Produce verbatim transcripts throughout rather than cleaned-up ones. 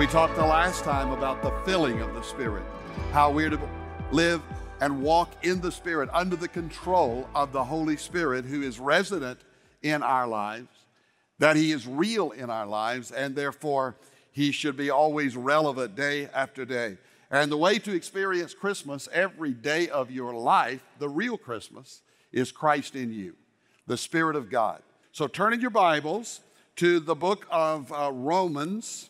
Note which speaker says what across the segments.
Speaker 1: We talked the last time about the filling of the Spirit, how we're to live and walk in the Spirit under the control of the Holy Spirit who is resident in our lives, that He is real in our lives, and therefore He should be always relevant day after day. And the way to experience Christmas every day of your life, the real Christmas, is Christ in you, the Spirit of God. So turn in your Bibles to the book of uh, Romans,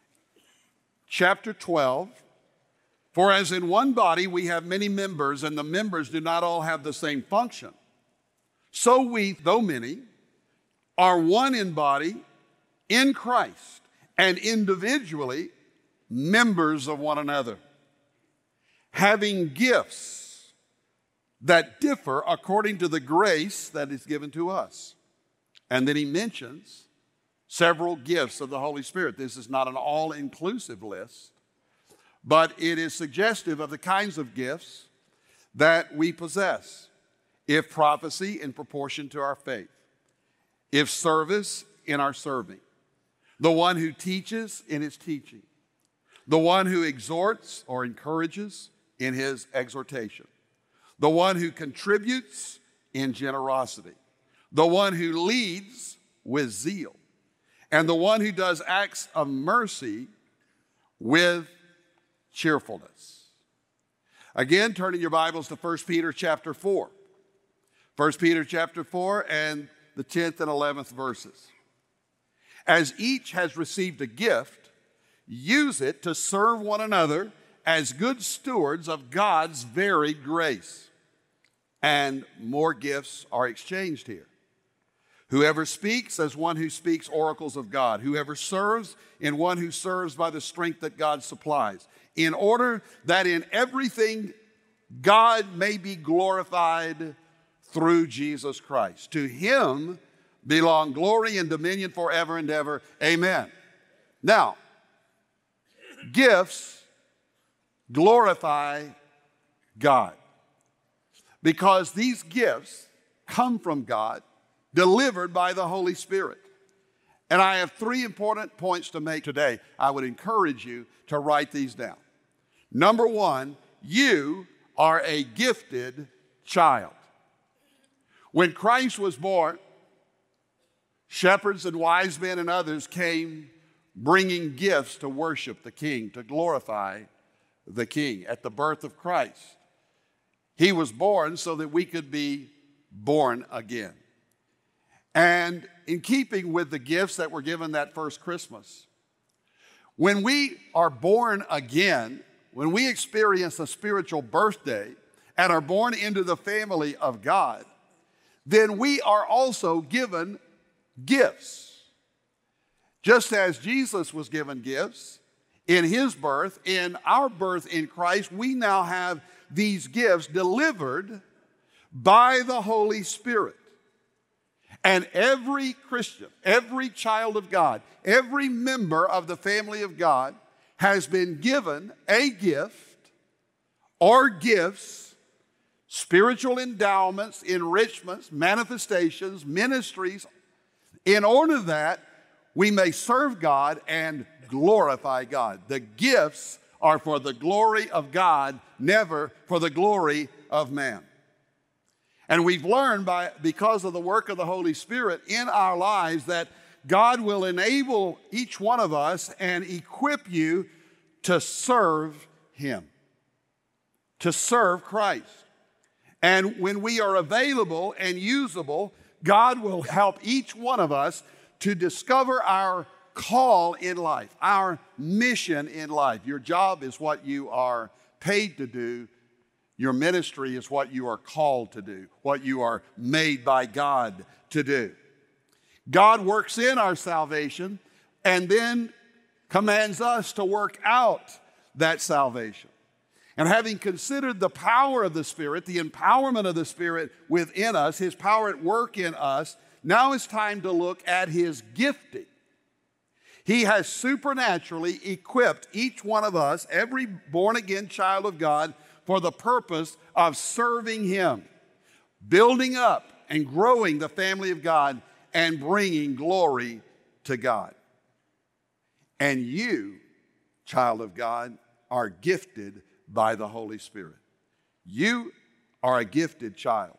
Speaker 1: chapter twelve. For as in one body we have many members, and the members do not all have the same function, so we, though many, are one in body in Christ, and individually members of one another, having gifts that differ according to the grace that is given to us. And then he mentions several gifts of the Holy Spirit. This is not an all-inclusive list, but it is suggestive of the kinds of gifts that we possess. If prophecy, in proportion to our faith. If service, in our serving. The one who teaches, in his teaching. The one who exhorts or encourages, in his exhortation. The one who contributes, in generosity. The one who leads, with zeal. And the one who does acts of mercy, with cheerfulness. Again, turning your Bibles to First Peter chapter four. First Peter chapter four and the tenth and eleventh verses. As each has received a gift, use it to serve one another as good stewards of God's varied grace. And more gifts are exchanged here. Whoever speaks, as one who speaks oracles of God. Whoever serves, in one who serves by the strength that God supplies. In order that in everything God may be glorified through Jesus Christ. To Him belong glory and dominion forever and ever. Amen. Now, gifts glorify God because these gifts come from God, delivered by the Holy Spirit. And I have three important points to make today. I would encourage you to write these down. Number one, you are a gifted child. When Christ was born, shepherds and wise men and others came bringing gifts to worship the King, to glorify the King. At the birth of Christ, He was born so that we could be born again. And in keeping with the gifts that were given that first Christmas, when we are born again, when we experience a spiritual birthday and are born into the family of God, then we are also given gifts. Just as Jesus was given gifts in His birth, in our birth in Christ, we now have these gifts delivered by the Holy Spirit. And every Christian, every child of God, every member of the family of God has been given a gift or gifts, spiritual endowments, enrichments, manifestations, ministries, in order that we may serve God and glorify God. The gifts are for the glory of God, never for the glory of man. And we've learned by because of the work of the Holy Spirit in our lives that God will enable each one of us and equip you to serve Him, to serve Christ. And when we are available and usable, God will help each one of us to discover our call in life, our mission in life. Your job is what you are paid to do. Your ministry is what you are called to do, what you are made by God to do. God works in our salvation and then commands us to work out that salvation. And having considered the power of the Spirit, the empowerment of the Spirit within us, His power at work in us, now it's time to look at His gifting. He has supernaturally equipped each one of us, every born-again child of God, for the purpose of serving Him, building up and growing the family of God, and bringing glory to God. And you child of God, are gifted by the Holy Spirit. You are a gifted child.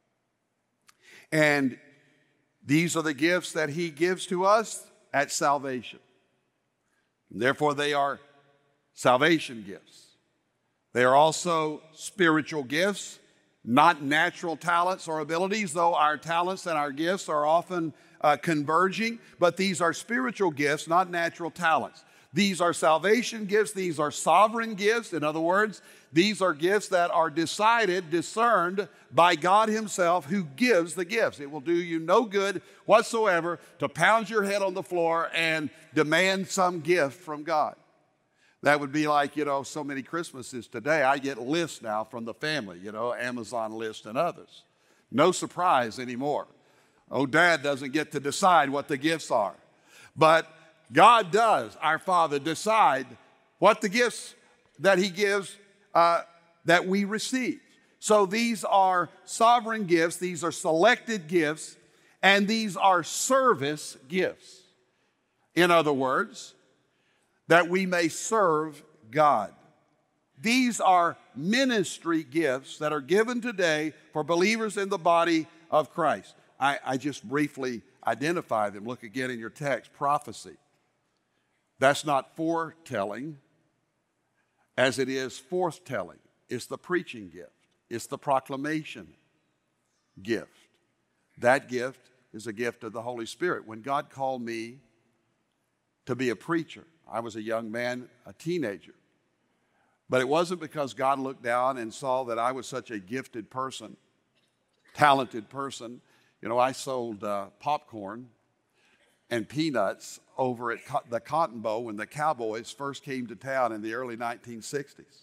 Speaker 1: And these are the gifts that he gives to us at salvation. And therefore, they are salvation gifts. They are also spiritual gifts, not natural talents or abilities, though our talents and our gifts are often uh, converging. But these are spiritual gifts, not natural talents. These are salvation gifts. These are sovereign gifts. In other words, these are gifts that are decided, discerned by God himself, who gives the gifts. It will do you no good whatsoever to pound your head on the floor and demand some gift from God. That would be like, you know, so many Christmases today. I get lists now from the family, you know, Amazon lists and others. No surprise anymore. Oh, Dad doesn't get to decide what the gifts are. But God does, our Father, decide what the gifts that he gives uh, that we receive. So these are sovereign gifts, these are selected gifts, and these are service gifts. In other words, that we may serve God. These are ministry gifts that are given today for believers in the body of Christ. I, I just briefly identify them. Look again in your text, prophecy. That's not foretelling as it is forthtelling. It's the preaching gift. It's the proclamation gift. That gift is a gift of the Holy Spirit. When God called me to be a preacher, I was a young man, a teenager. But it wasn't because God looked down and saw that I was such a gifted person, talented person. You know, I sold uh, popcorn and peanuts over at Co- the Cotton Bowl when the Cowboys first came to town in the early nineteen sixties.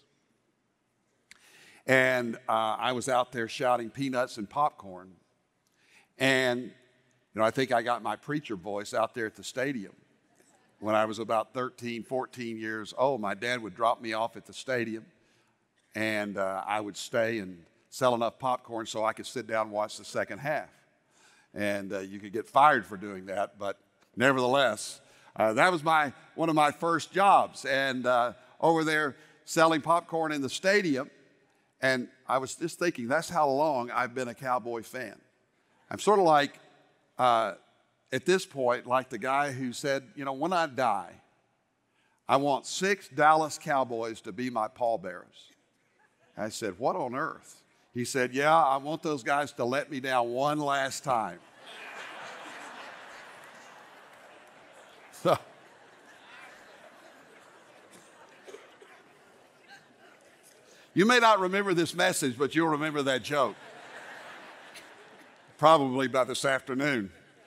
Speaker 1: And uh, I was out there shouting peanuts and popcorn. And, you know, I think I got my preacher voice out there at the stadium. When I was about thirteen, fourteen years old, my dad would drop me off at the stadium, and uh, I would stay and sell enough popcorn so I could sit down and watch the second half. And uh, you could get fired for doing that, but nevertheless, uh, that was my one of my first jobs. And uh, over there selling popcorn in the stadium, and I was just thinking, that's how long I've been a Cowboy fan. I'm sort of like, uh, at this point, like the guy who said, you know, when I die, I want six Dallas Cowboys to be my pallbearers. I said, what on earth? He said, yeah, I want those guys to let me down one last time. So, you may not remember this message, but you'll remember that joke. Probably by this afternoon.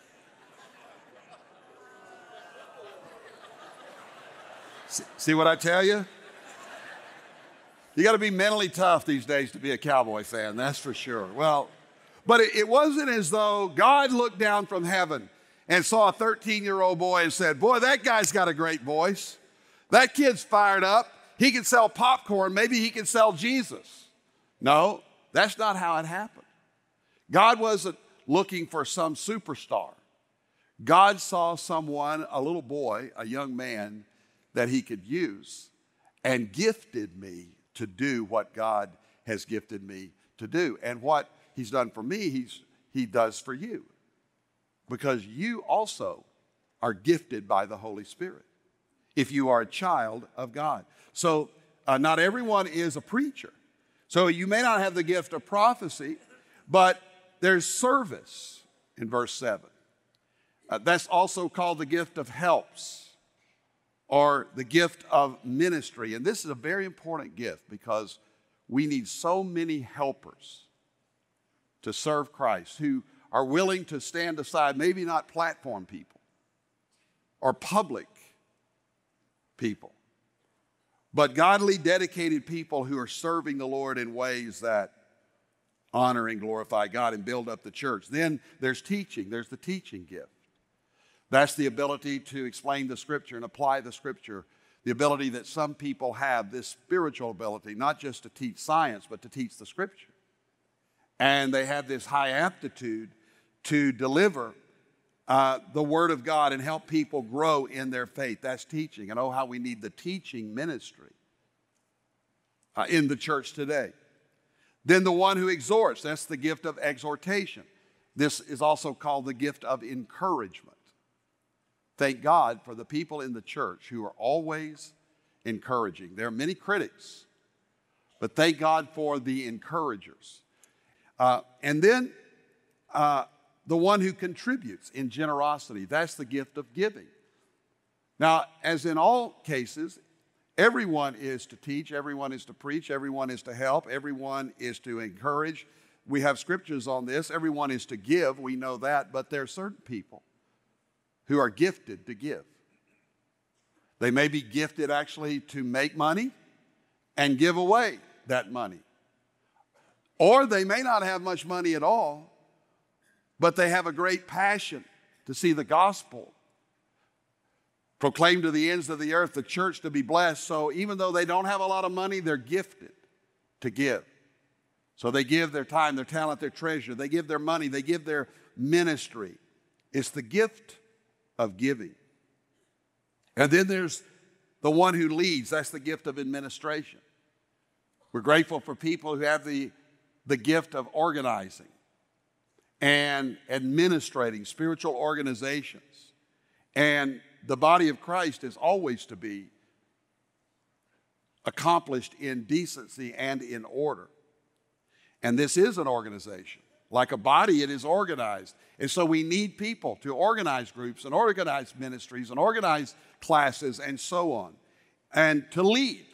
Speaker 1: See what I tell you? You got to be mentally tough these days to be a Cowboy fan, that's for sure. Well, but it, it wasn't as though God looked down from heaven and saw a thirteen-year-old boy and said, boy, that guy's got a great voice. That kid's fired up. He can sell popcorn. Maybe he can sell Jesus. No, that's not how it happened. God wasn't looking for some superstar. God saw someone, a little boy, a young man, that he could use and gifted me to do what God has gifted me to do. And what he's done for me, he's, he does for you. Because you also are gifted by the Holy Spirit if you are a child of God. So uh, not everyone is a preacher. So you may not have the gift of prophecy, but there's service in verse seven. Uh, that's also called the gift of helps, or the gift of ministry. And this is a very important gift because we need so many helpers to serve Christ who are willing to stand aside, maybe not platform people or public people, but godly, dedicated people who are serving the Lord in ways that honor and glorify God and build up the church. Then there's teaching. There's the teaching gift. That's the ability to explain the Scripture and apply the Scripture. The ability that some people have, this spiritual ability, not just to teach science, but to teach the Scripture. And they have this high aptitude to deliver uh, the Word of God and help people grow in their faith. That's teaching. And oh, how we need the teaching ministry uh, in the church today. Then the one who exhorts, that's the gift of exhortation. This is also called the gift of encouragement. Thank God for the people in the church who are always encouraging. There are many critics, but thank God for the encouragers. Uh, and then uh, the one who contributes in generosity. That's the gift of giving. Now, as in all cases, everyone is to teach, everyone is to preach, everyone is to help, everyone is to encourage. We have scriptures on this. Everyone is to give, we know that, but there are certain people who are gifted to give. They may be gifted actually to make money and give away that money. Or they may not have much money at all, but they have a great passion to see the gospel proclaimed to the ends of the earth, the church to be blessed. So even though they don't have a lot of money, they're gifted to give. So they give their time, their talent, their treasure. They give their money. They give their ministry. It's the gift of giving. And then there's the one who leads. That's the gift of administration. We're grateful for people who have the, the gift of organizing and administrating spiritual organizations. And the body of Christ is always to be accomplished in decency and in order. And this is an organization. Like a body, it is organized. And so we need people to organize groups and organize ministries and organize classes and so on, and to lead.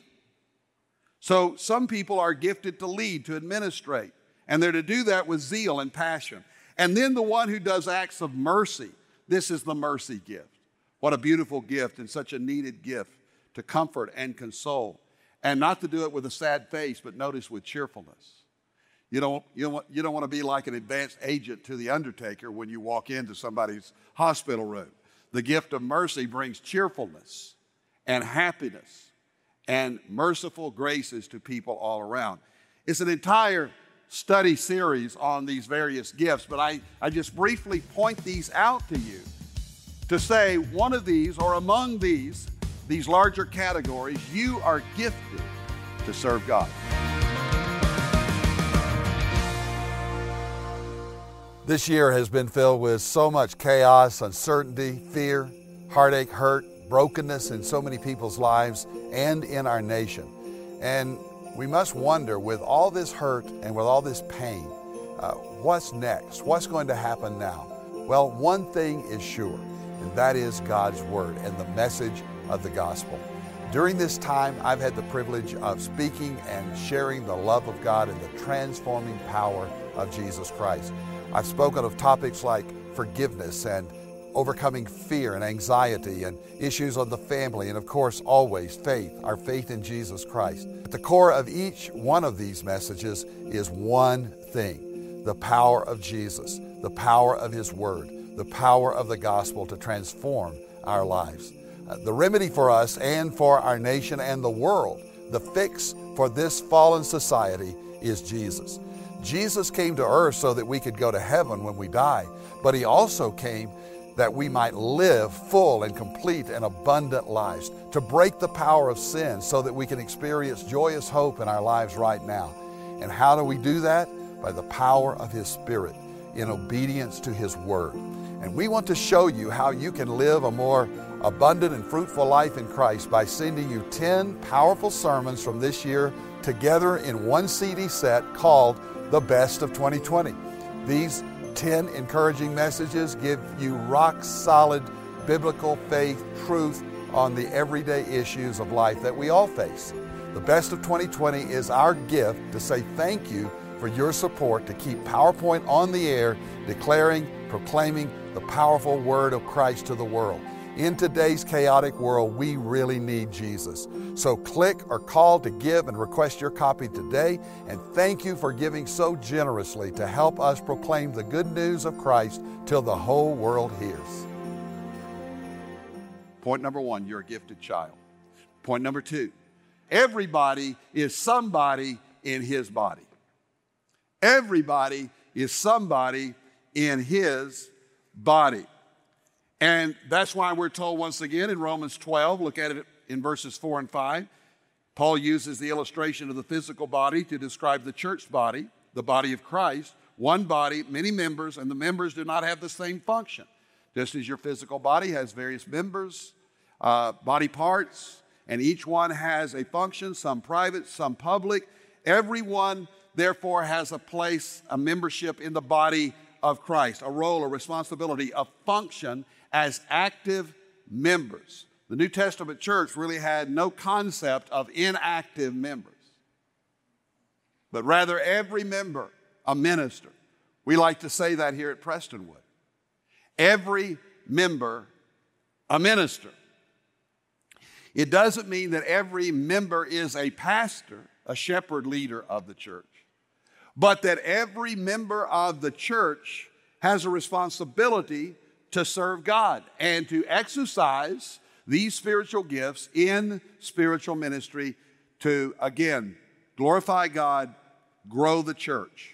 Speaker 1: So some people are gifted to lead, to administrate, and they're to do that with zeal and passion. And then the one who does acts of mercy, this is the mercy gift. What a beautiful gift and such a needed gift to comfort and console, and not to do it with a sad face, but notice with cheerfulness. You don't, you don't, you don't want to be like an advanced agent to the undertaker when you walk into somebody's hospital room. The gift of mercy brings cheerfulness and happiness and merciful graces to people all around. It's an entire study series on these various gifts, but I, I just briefly point these out to you to say one of these or among these, these larger categories, you are gifted to serve God.
Speaker 2: This year has been filled with so much chaos, uncertainty, fear, heartache, hurt, brokenness in so many people's lives and in our nation. And we must wonder, with all this hurt and with all this pain, uh, what's next? What's going to happen now? Well, one thing is sure, and that is God's Word and the message of the gospel. During this time, I've had the privilege of speaking and sharing the love of God and the transforming power of Jesus Christ. I've spoken of topics like forgiveness and overcoming fear and anxiety and issues on the family, and of course, always faith, our faith in Jesus Christ. At the core of each one of these messages is one thing: the power of Jesus, the power of His Word, the power of the gospel to transform our lives. Uh, the remedy for us and for our nation and the world, the fix for this fallen society, is Jesus. Jesus came to earth so that we could go to heaven when we die, but He also came that we might live full and complete and abundant lives, to break the power of sin so that we can experience joyous hope in our lives right now. And how do we do that? By the power of His Spirit, in obedience to His Word. And we want to show you how you can live a more abundant and fruitful life in Christ by sending you ten powerful sermons from this year together in one C D set called The Best of twenty twenty. These ten encouraging messages give you rock-solid biblical faith truth on the everyday issues of life that we all face. The Best of twenty twenty is our gift to say thank you for your support to keep PowerPoint on the air, declaring, proclaiming the powerful Word of Christ to the world. In today's chaotic world, we really need Jesus. So click or call to give and request your copy today. And thank you for giving so generously to help us proclaim the good news of Christ till the whole world hears.
Speaker 1: Point number one, you're a gifted child. Point number two, everybody is somebody in His body. Everybody is somebody in His body. And that's why we're told once again in Romans twelve, look at it in verses four and five. Paul uses the illustration of the physical body to describe the church body, the body of Christ. One body, many members, and the members do not have the same function. Just as your physical body has various members, uh, body parts, and each one has a function, some private, some public. Everyone, therefore, has a place, a membership in the body of Christ, a role, a responsibility, a function as active members. The New Testament church really had no concept of inactive members, but rather every member a minister. We like to say that here at Prestonwood. Every member a minister. It doesn't mean that every member is a pastor, a shepherd leader of the church, but that every member of the church has a responsibility to serve God and to exercise these spiritual gifts in spiritual ministry to, again, glorify God, grow the church.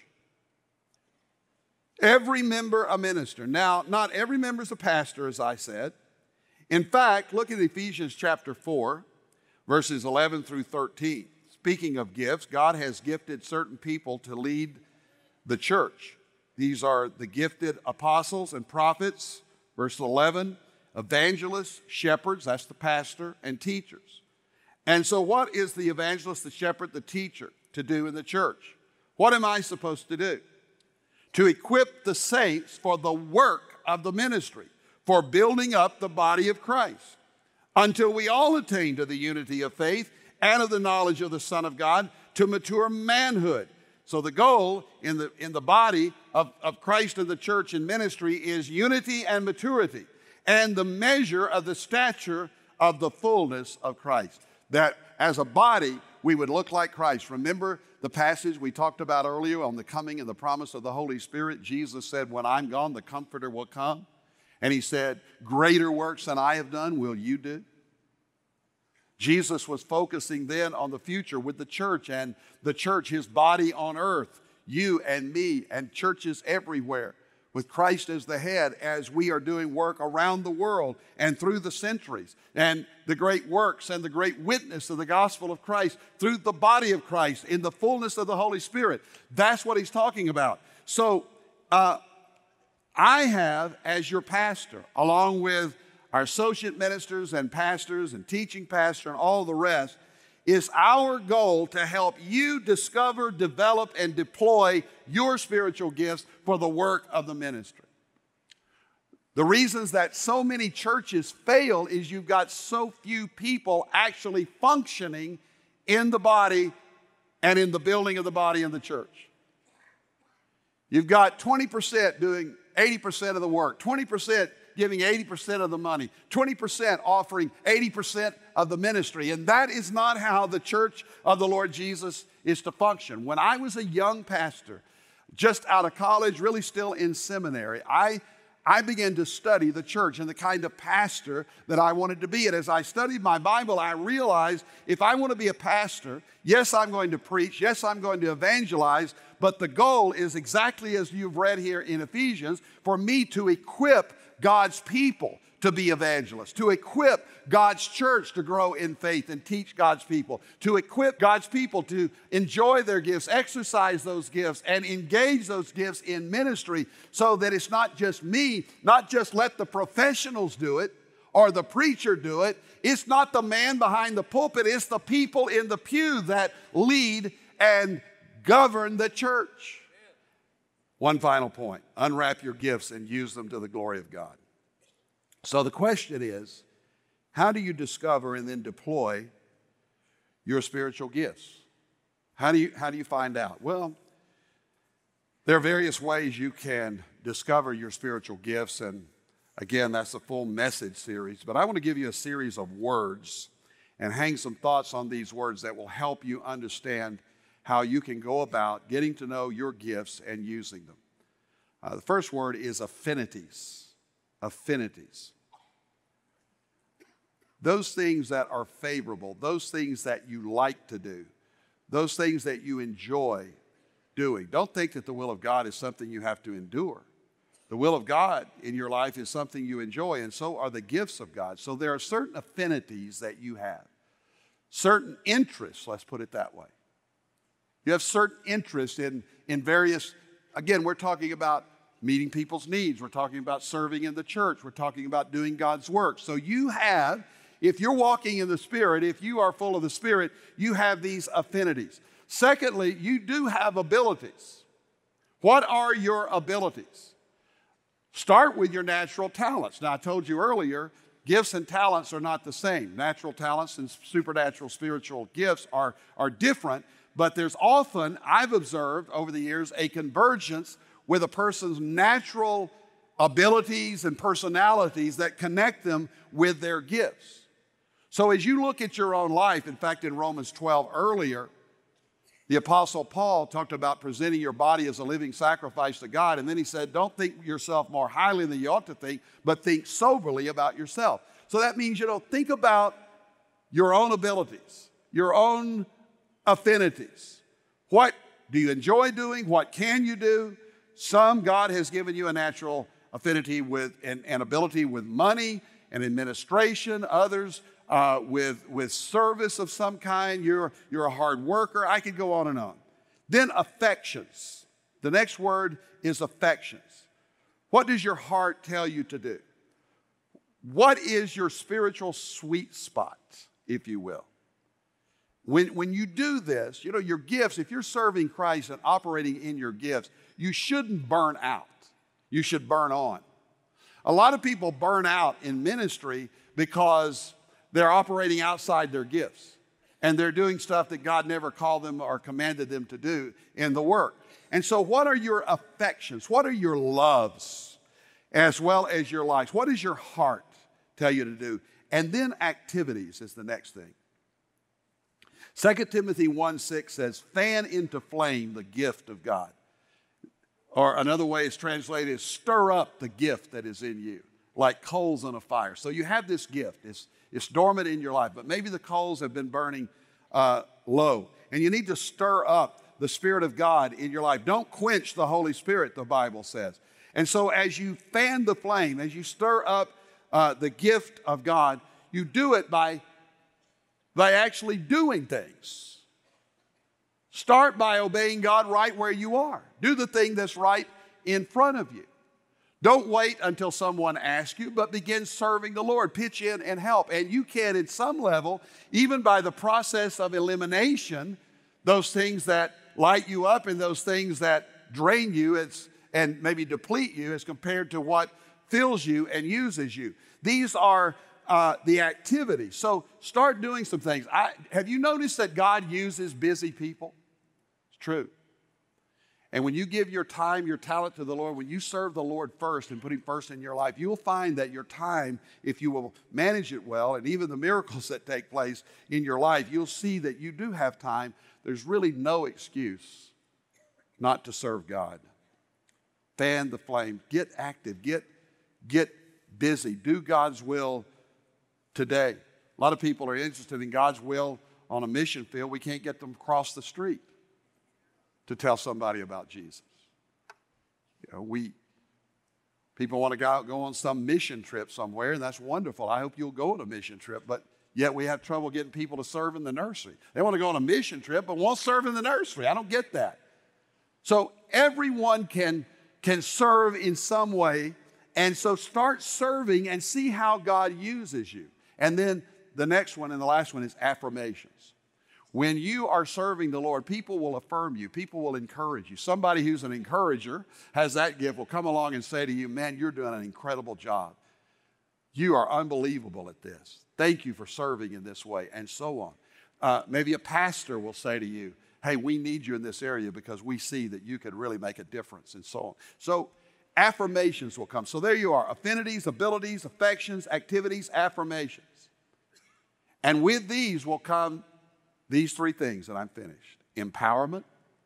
Speaker 1: Every member a minister. Now, not every member is a pastor, as I said. In fact, look at Ephesians chapter four, verses eleven through thirteen. Speaking of gifts, God has gifted certain people to lead the church. These are the gifted apostles and prophets, verse eleven, evangelists, shepherds, that's the pastor, and teachers. And so what is the evangelist, the shepherd, the teacher to do in the church? What am I supposed to do? To equip the saints for the work of the ministry, for building up the body of Christ, until we all attain to the unity of faith and of the knowledge of the Son of God, to mature manhood. So the goal in the, in the body of, of Christ and the church and ministry is unity and maturity, and the measure of the stature of the fullness of Christ. That as a body, we would look like Christ. Remember the passage we talked about earlier on the coming and the promise of the Holy Spirit? Jesus said, when I'm gone, the Comforter will come. And he said, greater works than I have done will you do. Jesus was focusing then on the future with the church, and the church, his body on earth, you and me and churches everywhere, with Christ as the head, as we are doing work around the world and through the centuries, and the great works and the great witness of the gospel of Christ through the body of Christ in the fullness of the Holy Spirit. That's what he's talking about. So uh, I have, as your pastor, along with our associate ministers and pastors and teaching pastor and all the rest, is our goal to help you discover, develop, and deploy your spiritual gifts for the work of the ministry. The reasons that so many churches fail is you've got so few people actually functioning in the body and in the building of the body in the church. You've got twenty percent doing eighty percent of the work, twenty percent giving eighty percent of the money, twenty percent offering eighty percent of the ministry. And that is not how the church of the Lord Jesus is to function. When I was a young pastor, just out of college, really still in seminary, I, I began to study the church and the kind of pastor that I wanted to be. And as I studied my Bible, I realized if I want to be a pastor, yes, I'm going to preach, yes, I'm going to evangelize, but the goal is exactly as you've read here in Ephesians, for me to equip God's people to be evangelists, to equip God's church to grow in faith and teach God's people, to equip God's people to enjoy their gifts, exercise those gifts, and engage those gifts in ministry so that it's not just me, not just let the professionals do it or the preacher do it. It's not the man behind the pulpit, it's the people in the pew that lead and govern the church. One final point, unwrap your gifts and use them to the glory of God. So the question is, how do you discover and then deploy your spiritual gifts? How do you, how do you find out? Well, there are various ways you can discover your spiritual gifts, and again, that's a full message series, but I want to give you a series of words and hang some thoughts on these words that will help you understand how you can go about getting to know your gifts and using them. Uh, the first word is affinities. Affinities. Those things that are favorable, those things that you like to do, those things that you enjoy doing. Don't think that the will of God is something you have to endure. The will of God in your life is something you enjoy, and so are the gifts of God. So there are certain affinities that you have, certain interests, let's put it that way. You have certain interests in, in various, again, we're talking about meeting people's needs. We're talking about serving in the church. We're talking about doing God's work. So you have, if you're walking in the Spirit, if you are full of the Spirit, you have these affinities. Secondly, you do have abilities. What are your abilities? Start with your natural talents. Now, I told you earlier, gifts and talents are not the same. Natural talents and supernatural spiritual gifts are, are different, but there's often, I've observed over the years, a convergence with a person's natural abilities and personalities that connect them with their gifts. So as you look at your own life, in fact, in Romans twelve earlier, the Apostle Paul talked about presenting your body as a living sacrifice to God, and then he said, don't think yourself more highly than you ought to think, but think soberly about yourself. So that means, you know, think about your own abilities, your own affinities. What do you enjoy doing? What can you do? Some, God has given you a natural affinity with and, and ability with money and administration. Others, Uh, with, with service of some kind. You're, you're a hard worker. I could go on and on. Then affections. The next word is affections. What does your heart tell you to do? What is your spiritual sweet spot, if you will? When, when you do this, you know, your gifts, if you're serving Christ and operating in your gifts, you shouldn't burn out. You should burn on. A lot of people burn out in ministry because they're operating outside their gifts, and they're doing stuff that God never called them or commanded them to do in the work. And so what are your affections? What are your loves as well as your likes? What does your heart tell you to do? And then activities is the next thing. Second Timothy one six says, fan into flame the gift of God. Or another way it's translated is stir up the gift that is in you, like coals on a fire. So you have this gift. It's It's dormant in your life, but maybe the coals have been burning uh, low, and you need to stir up the Spirit of God in your life. Don't quench the Holy Spirit, the Bible says. And so as you fan the flame, as you stir up uh, the gift of God, you do it by, by actually doing things. Start by obeying God right where you are. Do the thing that's right in front of you. Don't wait until someone asks you, but begin serving the Lord. Pitch in and help. And you can, at some level, even by the process of elimination, those things that light you up and those things that drain you it's, and maybe deplete you as compared to what fills you and uses you. These are uh, the activities. So start doing some things. I, have you noticed that God uses busy people? It's true. And when you give your time, your talent to the Lord, when you serve the Lord first and put Him first in your life, you will find that your time, if you will manage it well, and even the miracles that take place in your life, you'll see that you do have time. There's really no excuse not to serve God. Fan the flame. Get active. Get, get busy. Do God's will today. A lot of people are interested in God's will on a mission field. We can't get them across the street to tell somebody about Jesus. You know, we, people want to go, go on some mission trip somewhere, and that's wonderful. I hope you'll go on a mission trip, but yet we have trouble getting people to serve in the nursery. They want to go on a mission trip, but won't serve in the nursery. I don't get that. So everyone can, can serve in some way, and so start serving and see how God uses you. And then the next one and the last one is affirmations. When you are serving the Lord, people will affirm you. People will encourage you. Somebody who's an encourager, has that gift, will come along and say to you, man, you're doing an incredible job. You are unbelievable at this. Thank you for serving in this way, and so on. Uh, maybe a pastor will say to you, hey, we need you in this area because we see that you could really make a difference, and so on. So affirmations will come. So there you are, affinities, abilities, affections, activities, affirmations. And with these will come these three things, and I'm finished. Empowerment.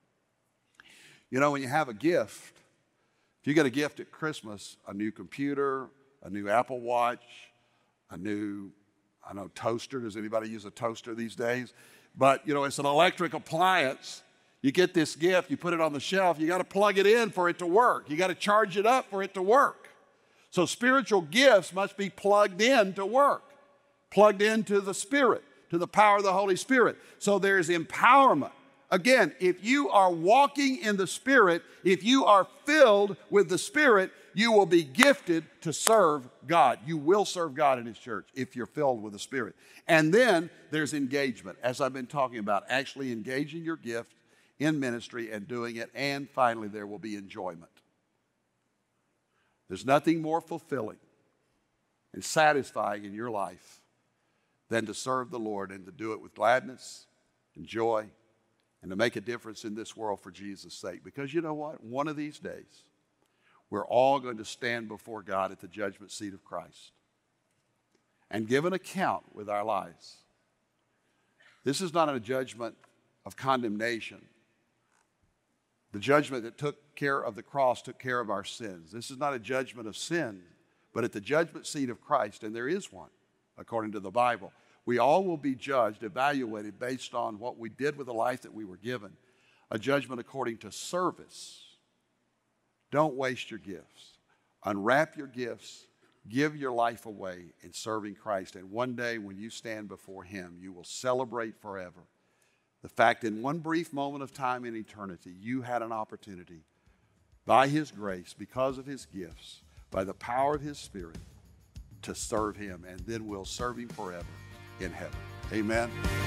Speaker 1: You know, when you have a gift, if you get a gift at Christmas, a new computer, a new Apple Watch, a new, I know, toaster. Does anybody use a toaster these days? But, you know, it's an electric appliance. You get this gift, you put it on the shelf, you got to plug it in for it to work. You got to charge it up for it to work. So spiritual gifts must be plugged in to work, plugged into the Spirit, to the power of the Holy Spirit. So there's empowerment. Again, if you are walking in the Spirit, if you are filled with the Spirit, you will be gifted to serve God. You will serve God in His church if you're filled with the Spirit. And then there's engagement, as I've been talking about, actually engaging your gift in ministry and doing it. And finally, there will be enjoyment. There's nothing more fulfilling and satisfying in your life than to serve the Lord and to do it with gladness and joy and to make a difference in this world for Jesus' sake. Because you know what? One of these days, we're all going to stand before God at the judgment seat of Christ and give an account with our lives. This is not a judgment of condemnation. The judgment that took care of the cross took care of our sins. This is not a judgment of sin, but at the judgment seat of Christ, and there is one, according to the Bible. We all will be judged, evaluated based on what we did with the life that we were given, a judgment according to service. Don't waste your gifts. Unwrap your gifts. Give your life away in serving Christ. And one day when you stand before Him, you will celebrate forever the fact in one brief moment of time in eternity, you had an opportunity by His grace, because of His gifts, by the power of His Spirit, to serve Him. And then we'll serve Him forever in heaven. Amen.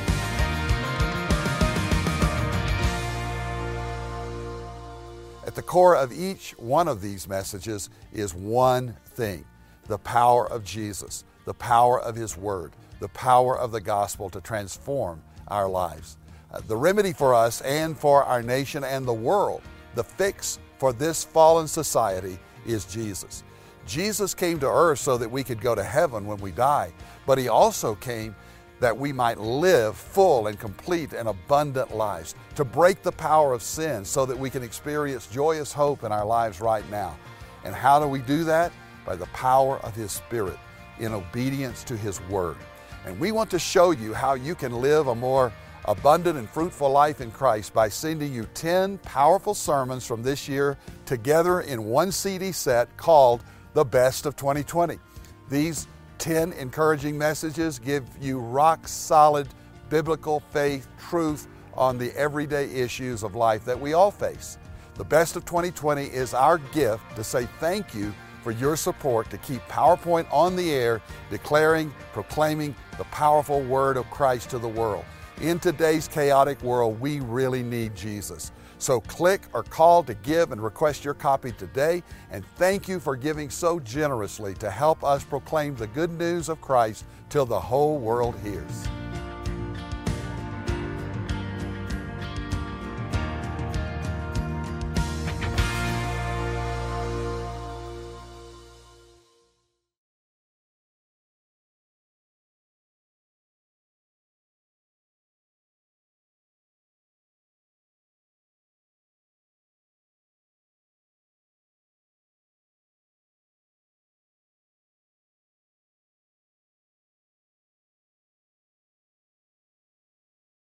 Speaker 2: At the core of each one of these messages is one thing: the power of Jesus, the power of His Word, the power of the gospel to transform our lives. Uh, the remedy for us and for our nation and the world, the fix for this fallen society, is Jesus. Jesus came to earth so that we could go to heaven when we die, but He also came that we might live full and complete and abundant lives, to break the power of sin so that we can experience joyous hope in our lives right now. And how do we do that? By the power of His Spirit, in obedience to His Word. And we want to show you how you can live a more abundant and fruitful life in Christ by sending you ten powerful sermons from this year together in one C D set called The Best of twenty twenty. These ten encouraging messages give you rock-solid biblical faith truth on the everyday issues of life that we all face. The Best of twenty twenty is our gift to say thank you for your support to keep PowerPoint on the air, declaring, proclaiming the powerful Word of Christ to the world. In today's chaotic world, we really need Jesus. So click or call to give and request your copy today. And thank you for giving so generously to help us proclaim the good news of Christ till the whole world hears.